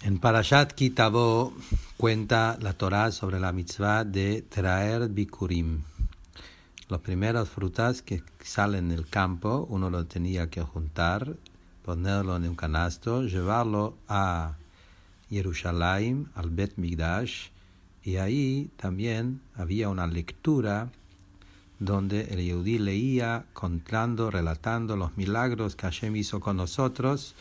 En Parashat Ki Tavo cuenta la Torá sobre la mitzvah de traer bikurim. Las primeras frutas que salen del campo, uno lo tenía que juntar, ponerlo en un canasto, llevarlo a Jerusalén, al Bet Migdash, y ahí también había una lectura donde el Yehudí leía, contando, relatando los milagros que Hashem hizo con nosotros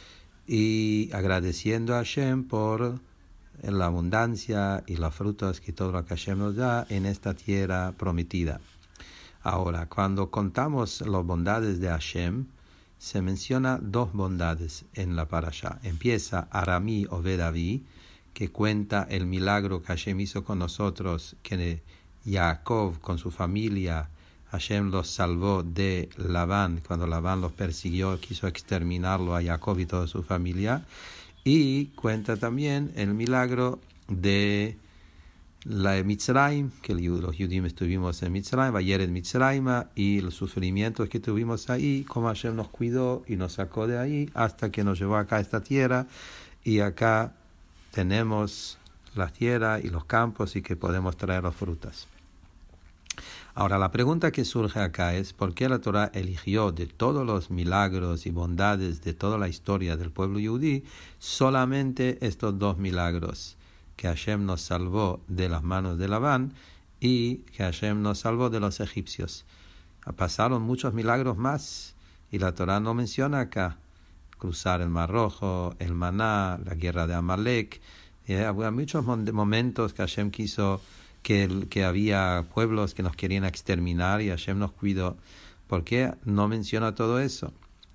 y agradeciendo a Hashem por la abundancia y los frutos que todo lo que Hashem nos da en esta tierra prometida. Ahora, cuando contamos las bondades de Hashem, se menciona dos bondades en la parasha. Empieza Aramí Oved Avi, que cuenta el milagro que Hashem hizo con nosotros, que Jacob con su familia, Hashem los salvó de Labán, cuando Labán los persiguió, quiso exterminarlo a Jacob y toda su familia. Y cuenta también el milagro de la Mitzrayim, que los judíos estuvimos en Mitzrayim, ayer en Mitzrayim, y los sufrimientos que tuvimos ahí, cómo Hashem nos cuidó y nos sacó de ahí hasta que nos llevó acá a esta tierra, y acá tenemos la tierra y los campos y que podemos traer las frutas. Ahora, la pregunta que surge acá es ¿por qué la Torá eligió de todos los milagros y bondades de toda la historia del pueblo judí solamente estos dos milagros? Que Hashem nos salvó de las manos de Labán y que Hashem nos salvó de los egipcios. Pasaron muchos milagros más y la Torá no menciona acá cruzar el Mar Rojo, el maná, la guerra de Amalek. Había muchos momentos que Hashem quiso que había pueblos que nos querían exterminar y Hashem nos cuidó. ¿Por qué no menciona todo eso?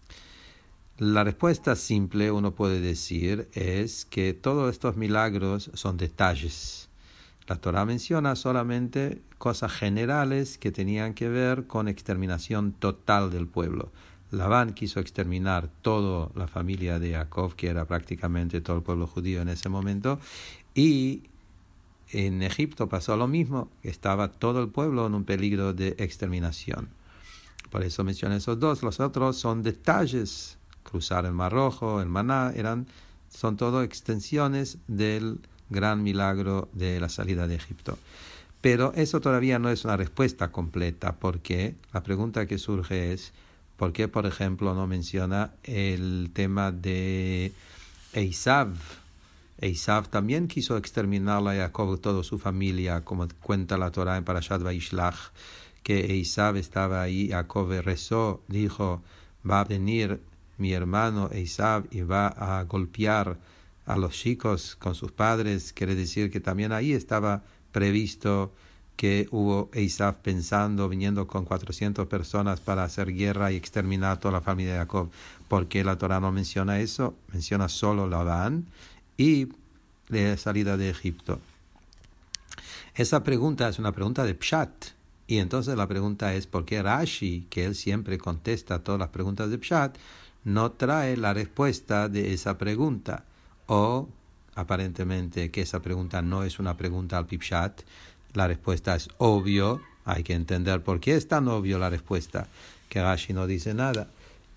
La respuesta simple, uno puede decir, es que todos estos milagros son detalles. La Torá menciona solamente cosas generales que tenían que ver con exterminación total del pueblo. Labán quiso exterminar toda la familia de Jacob, que era prácticamente todo el pueblo judío en ese momento, y en Egipto pasó lo mismo, estaba todo el pueblo en un peligro de exterminación. Por eso menciona esos dos. Los otros son detalles. Cruzar el Mar Rojo, el maná, son todo extensiones del gran milagro de la salida de Egipto. Pero eso todavía no es una respuesta completa, porque la pregunta que surge es ¿por qué, por ejemplo, no menciona el tema de Esav? Esav también quiso exterminar a Jacob y toda su familia, como cuenta la Torá en Parashat Vaishlach, que Esav estaba ahí, Jacob rezó, dijo, va a venir mi hermano Esav y va a golpear a los chicos con sus padres. Quiere decir que también ahí estaba previsto que hubo Esav pensando, viniendo con 400 personas para hacer guerra y exterminar toda la familia de Jacob. ¿Por qué la Torá no menciona eso? Menciona solo Labán y la salida de Egipto. Esa pregunta es una pregunta de Pshat. Y entonces la pregunta es ¿por qué Rashi, que él siempre contesta todas las preguntas de Pshat, no trae la respuesta de esa pregunta? O aparentemente que esa pregunta no es una pregunta al Pshat. La respuesta es obvio. Hay que entender por qué es tan obvio la respuesta, que Rashi no dice nada.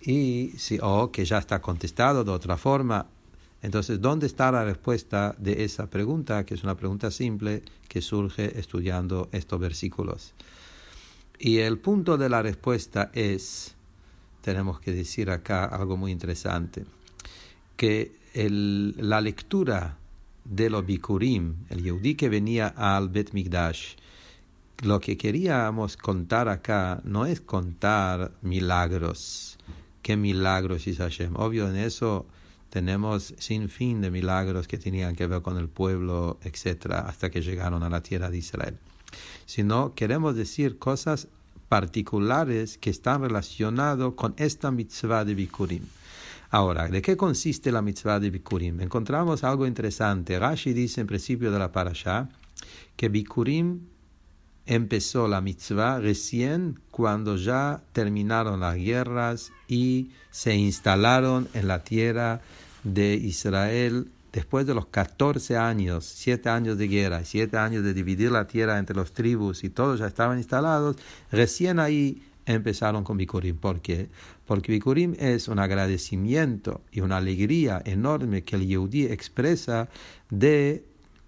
O que ya está contestado de otra forma. Entonces, ¿dónde está la respuesta de esa pregunta? Que es una pregunta simple que surge estudiando estos versículos. Y el punto de la respuesta es, tenemos que decir acá algo muy interesante, que la lectura de los bikurim, el Yehudí que venía al Bet Migdash, lo que queríamos contar acá no es contar milagros. ¿Qué milagros hizo Hashem? Obvio, en eso tenemos sin fin de milagros que tenían que ver con el pueblo, etcétera, hasta que llegaron a la tierra de Israel. Sino queremos decir cosas particulares que están relacionadas con esta mitzvah de bikurim. Ahora, ¿de qué consiste la mitzvah de bikurim? Encontramos algo interesante. Rashi dice en principio de la parashá que bikurim empezó la mitzvah recién cuando ya terminaron las guerras y se instalaron en la tierra de Israel después de los 14 años, 7 años de guerra, 7 años de dividir la tierra entre las tribus y todos ya estaban instalados. Recién ahí empezaron con Bikurim. ¿Por qué? Porque Bikurim es un agradecimiento y una alegría enorme que el Yehudí expresa de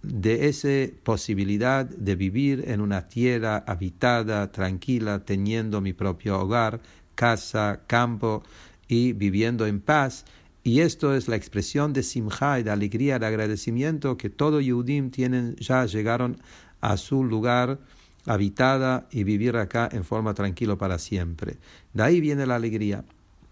esa posibilidad de vivir en una tierra habitada, tranquila, teniendo mi propio hogar, casa, campo y viviendo en paz. Y esto es la expresión de simja y de alegría, de agradecimiento que todo Yehudim tienen, ya llegaron a su lugar habitada y vivir acá en forma tranquila para siempre. De ahí viene la alegría.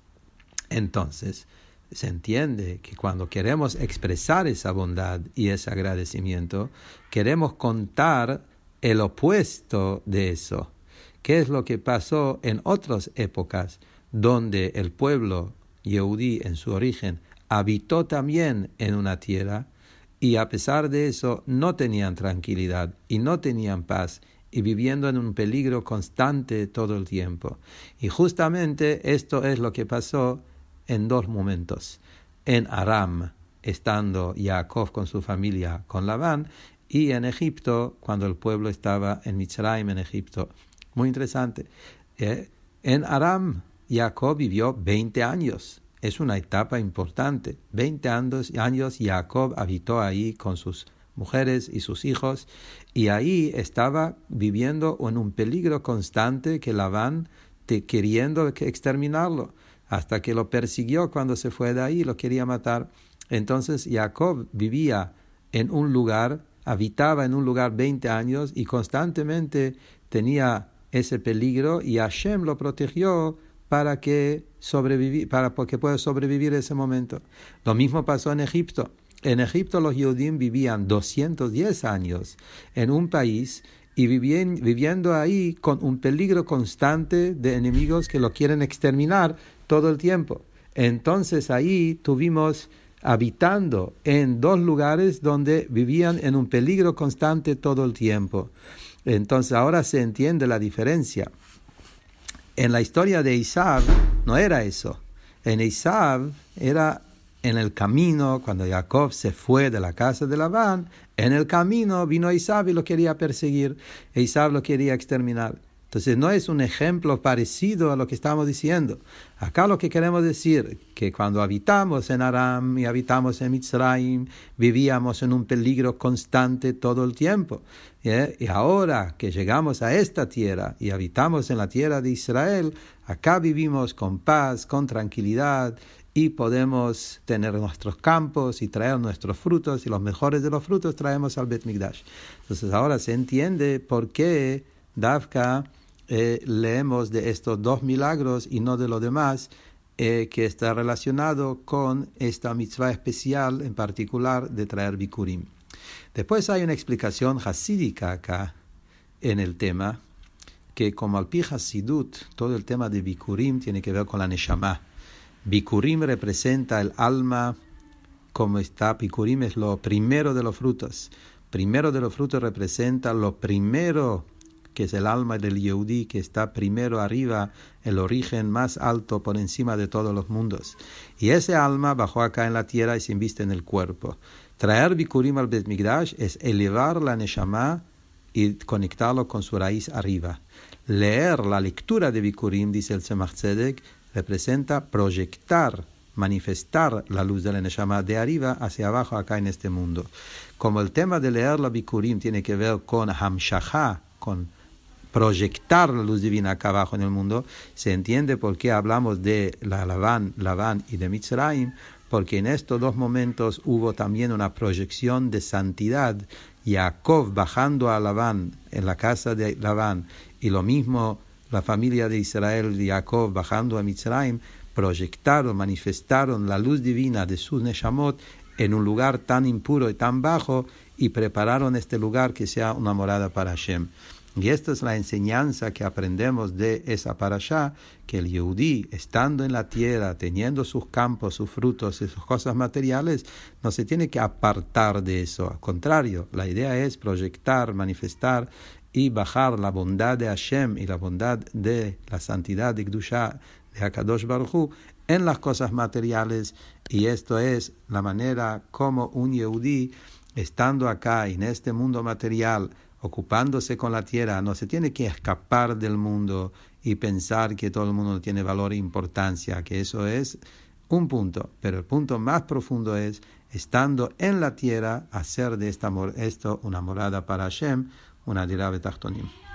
Entonces, se entiende que cuando queremos expresar esa bondad y ese agradecimiento, queremos contar el opuesto de eso. ¿Qué es lo que pasó en otras épocas donde el pueblo Yehudí en su origen habitó también en una tierra y a pesar de eso no tenían tranquilidad y no tenían paz y viviendo en un peligro constante todo el tiempo? Y justamente esto es lo que pasó en dos momentos. En Aram, estando Jacob con su familia con Labán, y en Egipto, cuando el pueblo estaba en Mitzrayim, en Egipto. Muy interesante. En Aram, Jacob vivió 20 años. Es una etapa importante. 20 años Jacob habitó ahí con sus mujeres y sus hijos, y ahí estaba viviendo en un peligro constante que Labán queriendo exterminarlo, hasta que lo persiguió cuando se fue de ahí, lo quería matar. Entonces Jacob vivía en un lugar, habitaba en un lugar 20 años y constantemente tenía ese peligro, y Hashem lo protegió para que pueda sobrevivir ese momento. Lo mismo pasó en Egipto. En Egipto los Yehudim vivían 210 años en un país y viviendo ahí con un peligro constante de enemigos que lo quieren exterminar todo el tiempo. Entonces ahí tuvimos habitando en dos lugares donde vivían en un peligro constante todo el tiempo. Entonces ahora se entiende la diferencia. En la historia de Esaú no era eso. En Esaú era en el camino, cuando Jacob se fue de la casa de Labán, en el camino vino Esaú y lo quería perseguir. Esaú lo quería exterminar. Entonces no es un ejemplo parecido a lo que estamos diciendo. Acá lo que queremos decir, que cuando habitamos en Aram y habitamos en Mitzrayim, vivíamos en un peligro constante todo el tiempo. Y ahora que llegamos a esta tierra y habitamos en la tierra de Israel, acá vivimos con paz, con tranquilidad, y podemos tener nuestros campos y traer nuestros frutos, y los mejores de los frutos traemos al Bet Mikdash. Entonces ahora se entiende por qué Davka leemos de estos dos milagros y no de lo demás, que está relacionado con esta mitzvah especial en particular de traer Bikurim. Después hay una explicación hasídica acá en el tema, que como al pi Hasidut, todo el tema de Bikurim tiene que ver con la Neshama. Bikurim representa el alma, como está. Bikurim es lo primero de los frutos. Primero de los frutos representa lo primero, que es el alma del Yehudí, que está primero arriba, el origen más alto por encima de todos los mundos. Y ese alma bajó acá en la tierra y se inviste en el cuerpo. Traer Bikurim al Bet Mikdash es elevar la Neshama y conectarlo con su raíz arriba. Leer la lectura de Bikurim, dice el Tzemach Tzedek, representa proyectar, manifestar la luz de la Neshama de arriba hacia abajo acá en este mundo. Como el tema de leer la Bikurim tiene que ver con Hamshachá, con proyectar la luz divina acá abajo en el mundo, se entiende por qué hablamos de Labán y de Mitzrayim, porque en estos dos momentos hubo también una proyección de santidad. Jacob bajando a Labán, en la casa de Labán, y lo mismo la familia de Israel de Jacob bajando a Mitzrayim, proyectaron, manifestaron la luz divina de sus Neshamot en un lugar tan impuro y tan bajo, y prepararon este lugar que sea una morada para Hashem. Y esta es la enseñanza que aprendemos de esa parashá, que el Yehudí, estando en la tierra, teniendo sus campos, sus frutos y sus cosas materiales, no se tiene que apartar de eso. Al contrario, la idea es proyectar, manifestar y bajar la bondad de Hashem y la bondad de la santidad de Kedushá de HaKadosh Baruj Hu en las cosas materiales. Y esto es la manera como un Yehudí, estando acá en este mundo material, ocupándose con la tierra, no se tiene que escapar del mundo y pensar que todo el mundo tiene valor e importancia, que eso es un punto, pero el punto más profundo es, estando en la tierra, hacer de esto una morada para Hashem, una dirá betachtonim.